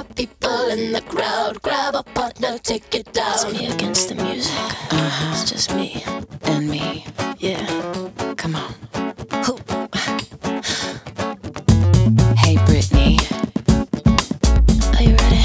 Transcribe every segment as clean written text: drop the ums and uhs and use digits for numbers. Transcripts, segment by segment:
people in the crowd. Grab a partner, take it down. It's me against the music. It's just me and me. Yeah, come on. Who? Hey Britney, are you ready?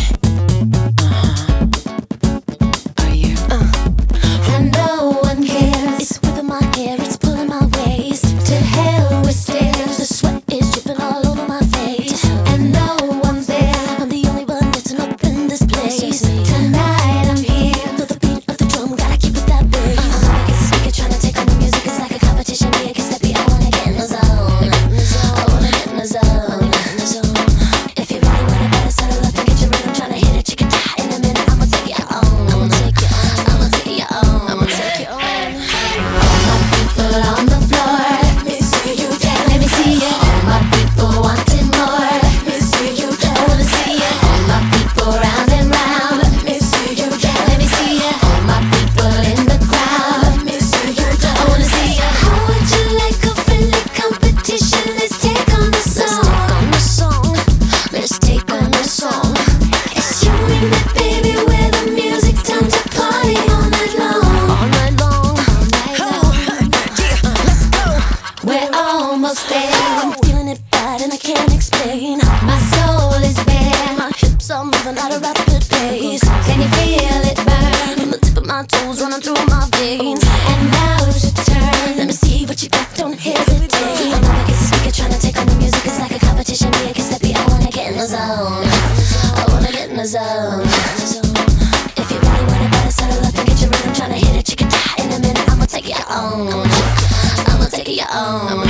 Are you? And no one cares. It's whipping my hair, it's pulling my waist. To hell with stairs. The sweat is dripping all over my face. And no one's there. I'm the only one dancing up in this place. Tonight I'm here. Feel the beat of the drum, gotta keep it that way. I'm against the speaker, trying to take on the music. It's like a competition, me against that beat. I wanna get in the zone. I wanna get in the zone. If you really want it, better settle up and get your rhythm. Trying to hit it, chicken tie. In a minute, I'ma take it on. I'ma take it on. I'ma take it on. I'ma take it on. All my people on the floor. Let me see you dance. Let me see it. All my people wanting more. Let me see you dance. I wanna see it. All my people round and round. Let me see you dance. Let me see it. All my people in the crowd. Let me see you dance. I wanna see it. How would you like a friendly competition? Let's take on the song. Let's take on the song. It's you and me, baby. Where the music's time to party all night long. All night long. All night long. Let's go. We're almost there. I'm feeling it bad and I can't explain. My soul is bare. My hips are moving at a rapid pace. Can you feel it burn? From the tip of my toes running through my veins. And now's your turn. Let me see what you got, don't hesitate. I'm up against the speaker trying to take on the music. It's like a competition, me against that beat. I wanna get in the zone. I wanna get in the zone. If you really want it, better settle up and get your rhythm. Trying to hit it, chicken tie. In a minute, I'ma take it on. I'ma take it on.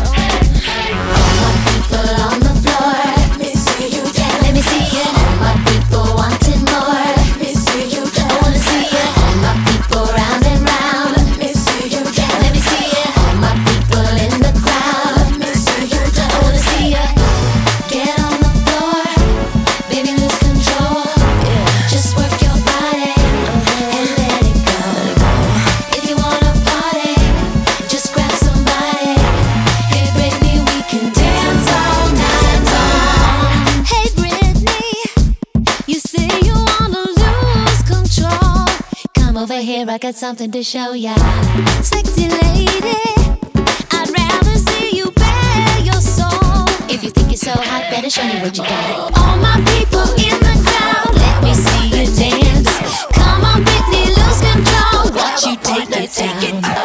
All my people on the floor. Let me see you dance. Let me see it. All my people wanting more. Let me see you dance. I wanna see it. All my people round and round. Let me see you dance. Let me see it. All my people in the crowd. Let me see you dance. I wanna see it. Get on the floor, baby, lose control. Just work your body and let it go. If you wanna party, just grab somebody. Hey, baby, we can dance all night long. Hey Britney, you say you wanna lose control. Come over here, I got something to show ya. Sexy lady, I'd rather see you bare your soul. If you think you're so hot, better show me what you got. All my people in the crowd, let me see you dance. Come on Britney, lose control. Watch you take it down.